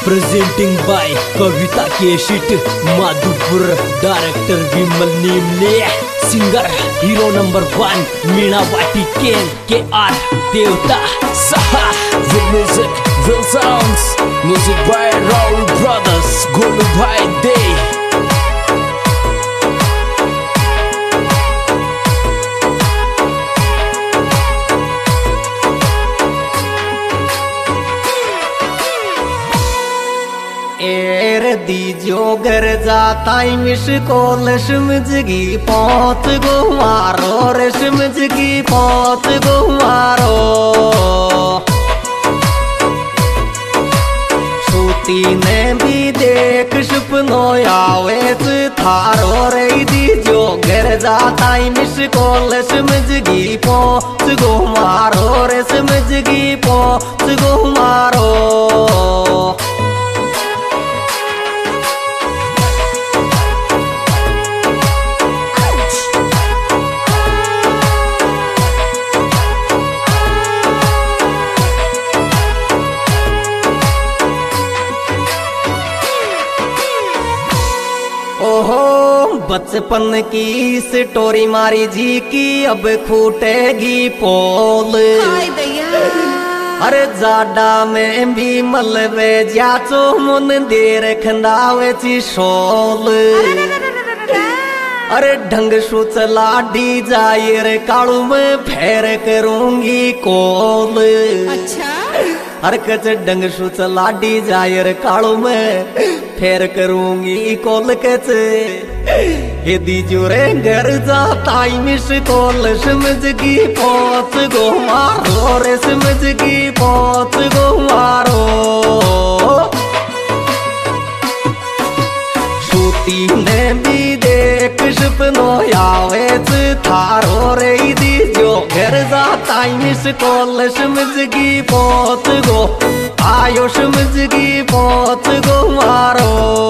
Presenting by Kavita cassette Madhopur, director Vimal नीमले, singer hero number 1 Meena वाटी के आर देवता सहा। With music, Will Sounds, music by Raul Brothers, Golu Bhai Day. एर दीजो घर जाता मिश को लक्ष्मजगी पहुँच गो मारो, रश्मजगी पहुँच गो मारो। सूती ने भी देख सपनो आवे थारो रे दीजो घर जाता मिश को लक्ष्मजगी पहुँच गो मारो, रश्मजगी पहुँच गो मारो। ओहो बचपन की स्टोरी मारी जी की अब खूटेगी पोल। अरे जाडा में भी मलबे जाचो मुन देर खंदावे ची शोल। अरे ढंग सु चला डी जाए रे कालू में फेर करूंगी कोल। अच्छा हर कच ढंग सु चला डी जाए रे कालू में फेर करूंगी कोल कच। ये दीजो रे घर जाता मिस कोल समझगी पहुँच गो मारो, रे समझगी पहुँच गो मारो। सूती ने भी देख सपनो आवे थारो रे दीजो घर जाता मिस कोल समझगी पहुँच गो आयो, समझगी पहुँच गो मारो।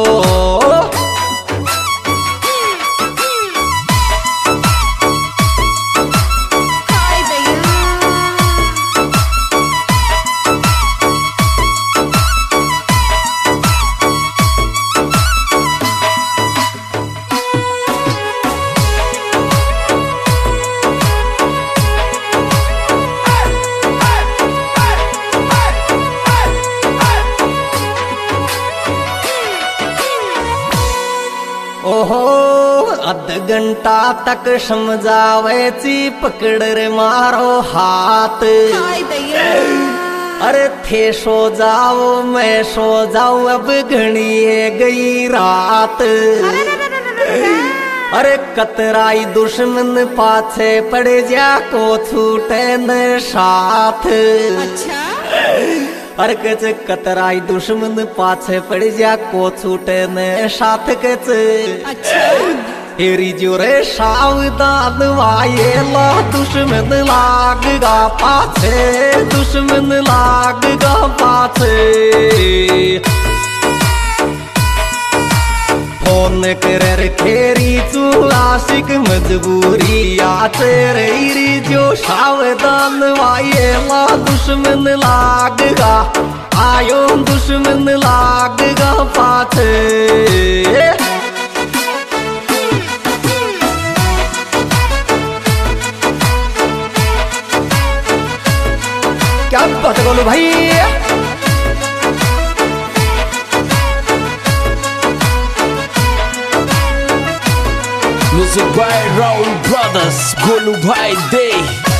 ओहो अध घंटा तक समझावे ची पकड़ रे मारो हाथ। अरे थे सो जाओ मैं सो जाऊं अब घनी गई रात। अरे कतराई दुश्मन पाछे पड़ जा को छूटे न साथ। अच्छा अरे कच कतराई दुश्मन पाछे पड़ जा को छूटे न साथ कच। अच्छा हेरी जो रे सावधान वायेला दुश्मन लागगा पाछे, दुश्मन लागगा पाछे। फोन कर खेरी तू आशिक मजबूरी आते रे जो सावधान वायेला दुश्मन लागगा आयो, दुश्मन लागगा पाछे। क्या बात बोलो भाई। Music by Raul Brothers, Golu Bhai Day.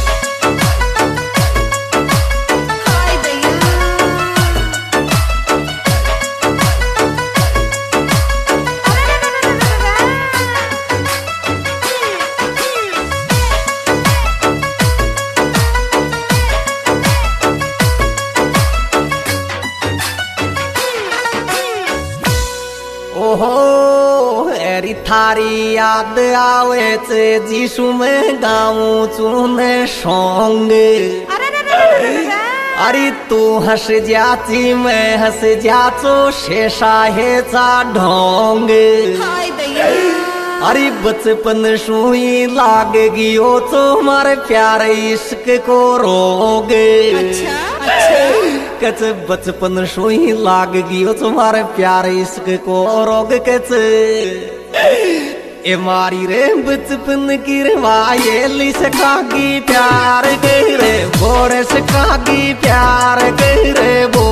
ओहो एरी थारी याद आवे चे जीशु में गाऊं चूने सॉन्ग। अरे तू हंस जाती मैं हंस जाचो शेषा है चा ढोंग। अरे बचपन सुई लागगी ओ तो मारे प्यारे इश्क को रोग। अच्छा कच बचपन सोई लाग गियो तुम्हारे प्यार इश्क को रोग कच ए मारी रे बचपन की रवाये सकागी प्यार करे बोरे सकागी प्यार करे वो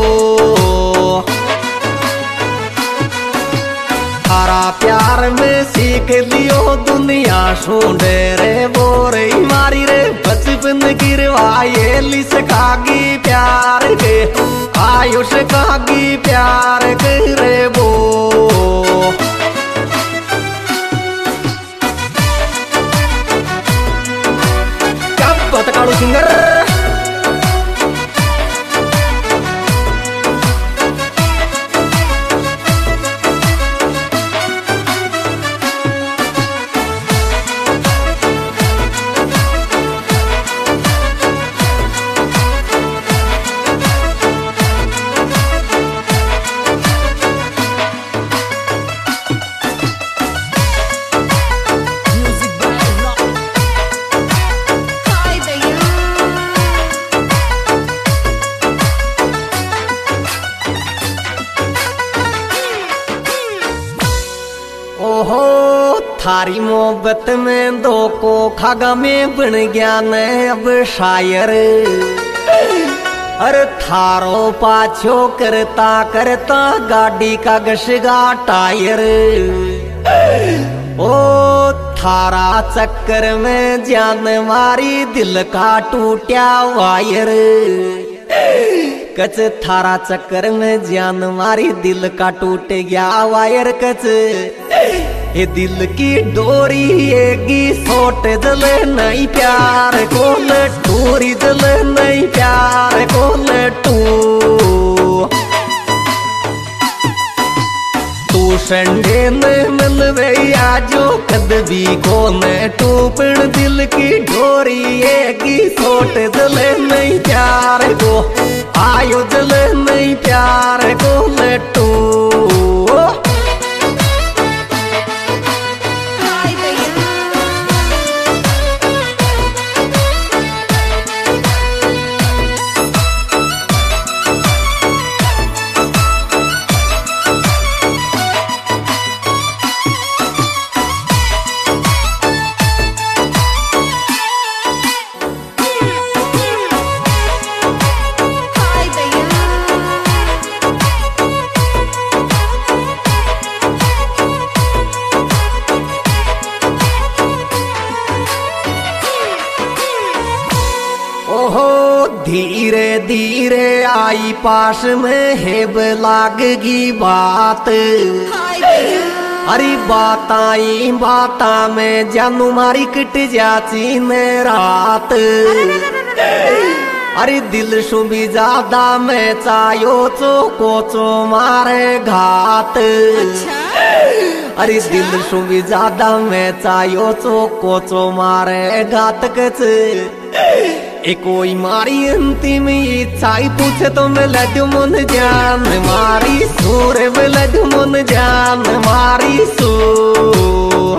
थारा प्यार में सीख लियो दुनिया ढूंढे रे बोरे मारी रे बचपन की रवाये सकागी प्यार के आयुष कागी प्यार करे वो कालू सिंगर थारी मोहब्बत में दो को खागा में बन गया न अब शायर अरे थारो पाछो करता करता गाड़ी का घसगा टायर ओ थारा चक्कर में जान मारी दिल का टूटा वायर कच थारा चक्कर में जान मारी दिल का टूट गया वायर कच ये दिल की डोरी एगी सोट जले नहीं प्यार को लटूरी जले नहीं प्यार को लटू तू संडे में मिलवे आजो कद भी को न टूपण दिल की डोरी एगी सोट जले नहीं प्यार को आयो जले नहीं प्यार को लटू धीरे धीरे आई पास में हेब लागगी बात अरे बात आई बाता में जानू मारी कट जाची न रात अरे दिल सुबी ज्यादा में चायो चो कोचो मारे घात अरे दिल सुबी ज्यादा में चायो चो कोचो मारे घात कच ए कोई मारी अंतिम इच्छा पूछे तो मैं लड्डू मन जान मारी सूर में लड्डू मन जान मारी सूर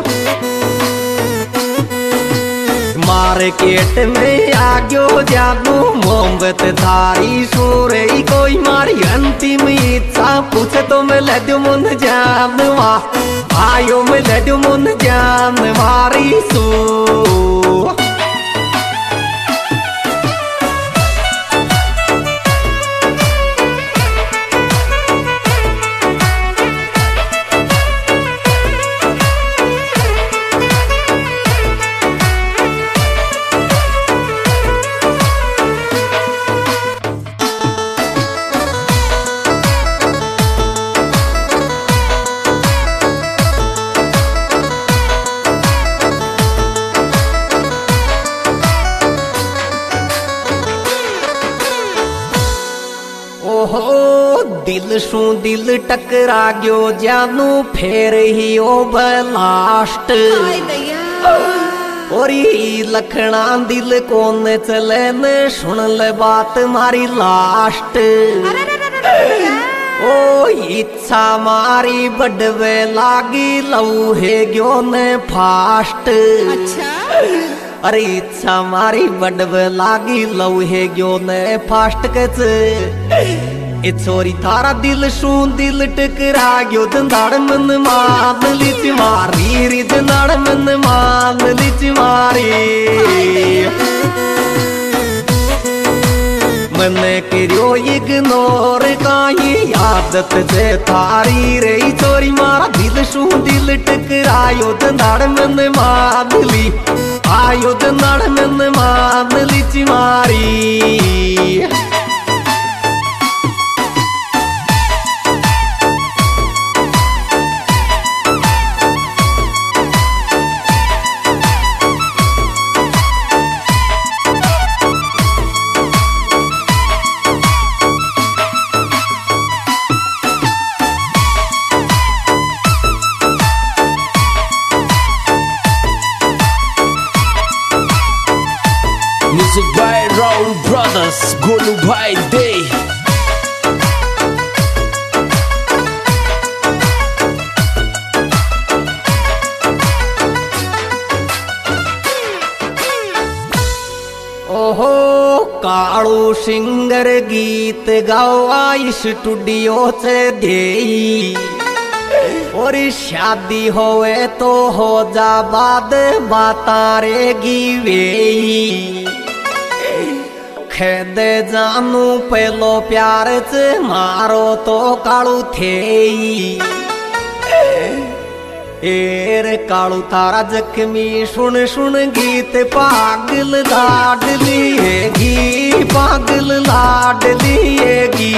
मार्केट में आग्यो जानू मोहब्बत थारी सूर कोई मारी अंतिम इच्छा पूछे तो मैं लड्डू मन जान आयो मैं लड्डू मन जान मारी सूर दिल सू दिल टकरा गयो जानू फेर ही ओ बलास्ट और लखना दिल कोन चले न सुन ले बात मारी लास्ट ओ इच्छा मारी बढ़वे लागी लऊ है गयो न फास्ट अरे इच्छा मारी बडब लागी लौहे गयो ने फास्ट कच ए छोरी थारा दिल शू दिल टकरा गयो दंदाड़ मन मान लिच मारी री दंदाड़ मन मान लिच मारी मैंने करियो इग्नोर काई आदत से थारी रे छोरी मारा दिल शू दिल टकरायो दंदाड़ मन मान ली आयो दंदाड़ मन मान लिच मारी Music by Raul Brothers, Golu Bhai Day. ओहो कालू सिंगर गीत गावा स्टूडियो से देई और शादी होवे तो हो जा बाद बाता रेगी वेई खेद जानू पहलो प्यार च मारो तो कालू थे एर कालू तारा जख्मी सुन सुन गीत पागल लाडली हेगी पागल लाडली हेगी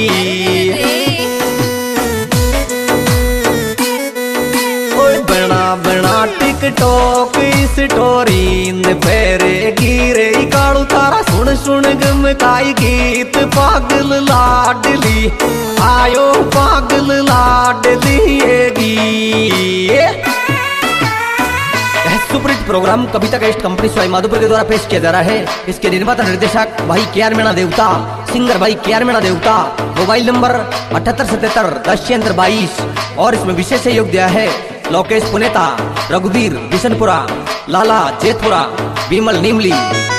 बना बना टिकटॉक स्टोरी फेरेगी रे कालू तारा सुन सुन गमकाई गीत पागल लाडली आयो पागल लाडली superhit programme Kavita cassette company Sawai Madhopur के द्वारा पेश किया जा रहा है। इसके निर्माता निर्देशक भाई के आर मीणा देवता, सिंगर भाई के आर मीणा देवता। मोबाइल नंबर 7877-10 और इसमें विशेष सहयोग दिया है लोकेश पुनेता, रघुवीर बिशनपुरा, लाला जेतपुरा, विमल नीमली।